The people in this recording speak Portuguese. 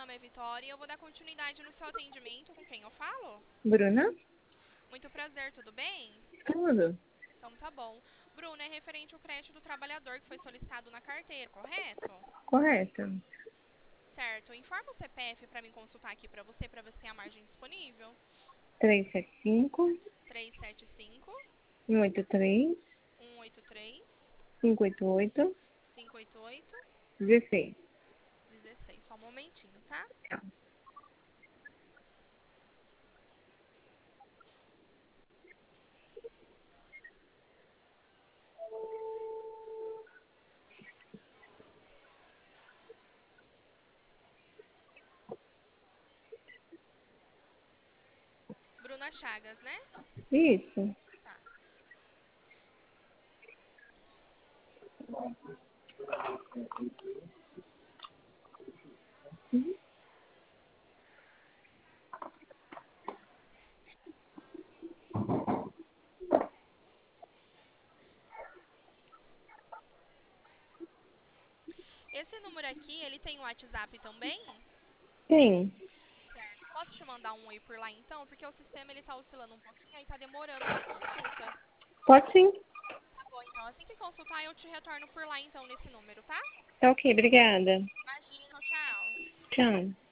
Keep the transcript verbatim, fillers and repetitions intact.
nome é Vitória e eu vou dar continuidade no seu atendimento. Com quem eu falo? Bruna? Muito prazer, tudo bem? Tudo. Então tá bom. Bruna, é referente ao crédito do trabalhador que foi solicitado na carteira, correto? Correto. Certo. Informa o C P F para mim consultar aqui para você, para ver se tem a margem disponível. Três sete cinco, três sete cinco, um oito três, um oito três, cinco oito oito, cinco oito oito, dezesseis. dezesseis. Só um momentinho, tá? Tá. Bruna Chagas, né? Isso. Tá. Uhum. Esse número aqui, ele tem o WhatsApp também? Tem. Certo. Posso te mandar um oi por lá então? Porque o sistema ele tá oscilando um pouquinho e tá demorando na consulta. Pode sim. Tá bom, então assim que consultar eu te retorno por lá então nesse número, tá? Tá ok, obrigada. Imagina, tchau. Tchau.